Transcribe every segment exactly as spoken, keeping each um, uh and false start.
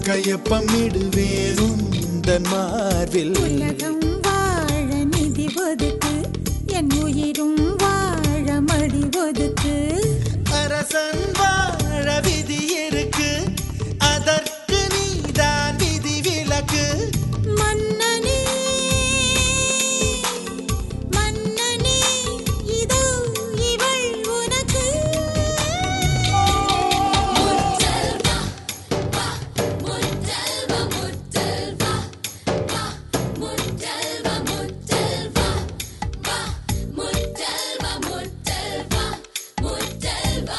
கையொப்பமிடுவேன் உந்தன் மார்பில். உலகம் வாழ நிதி ஒதுக்கு, என் உயிரும் வாழ மடி ஒதுக்கு. அரசன் வாழ விதி இருக்கு, அதற்கு நீதான் விதி விலக்கு. மன்னனே மன்னனே இதோ இவள் உனக்கு. முத்தல்வா வா முத்தல்வா முத்தல்வா வா முத்தல்வா முத்தல்வா வா முத்தல்வா முத்தல்வா முத்தல்வா.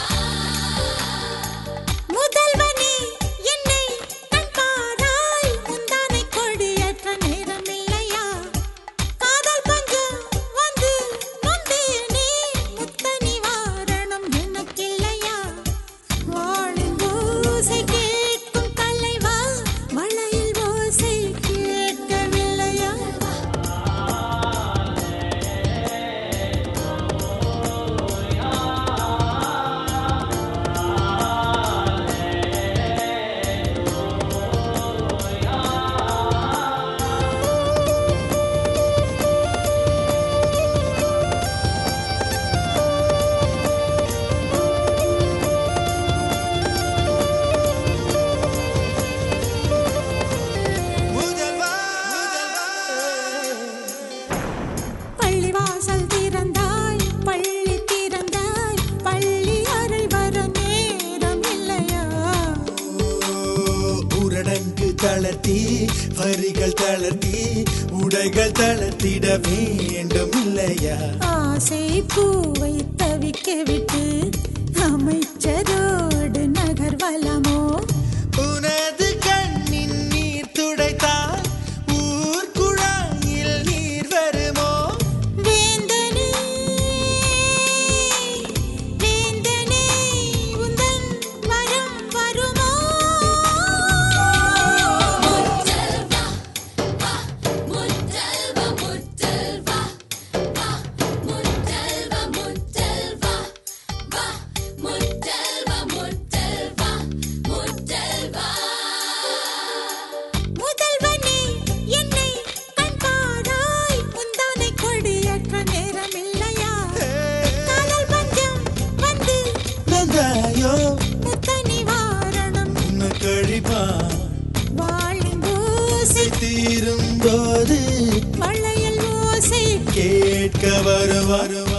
முதல்வனே என்னை கண் பாராய், முந்தானை கொடியேற்ற நேரமில்லையா? காதல் பஞ்சம் வந்து நொந்தேனே, முத்த நிவாரணம் எனக்கில்லையா? வாளின் ஓசை கேட்கும் தலைவா, மழையில் ஓசை கேட்கவில்லையா? முதல்வா பள்ளிவாசல் திறந்தாய், பள்ளி திறந்தாய், பள்ளி அறை வர நேரம் இல்லையா? ஊரடங்கு தளர்த்தி வரிகள் தளர்த்தி உடைகள் தளர்த்திட வேண்டும் இல்லையா? ஆசை பூவை தவிக்க விட்டு அமைச்சரோடு நகர்வலமோ? உனது கண்ணின் நீர் துடைத்தால் ஊர் குழாயில் நீர் வருமோ? வேந்தனே வேந்தனே உந்தன் வரம் வருமோ? முத்தல்வா வா முத்தல்வா முத்தல்வா வா முத்தல்வா முத்தல்வா வா முத்தல்வா முத்தல்வா முத்தல்வா. முதல்வனே என்னை கண் பாராய், முந்தானை கொடியேற்ற நேரமில்லையா? காதல் பஞ்சம் வந்து நந்தாயோ முத்த நிவாரணம் உன்னை கழிப்பா வாழின் ஓசை தீரும் போது மழையில் ஓசை கேட்க வரும் வரும்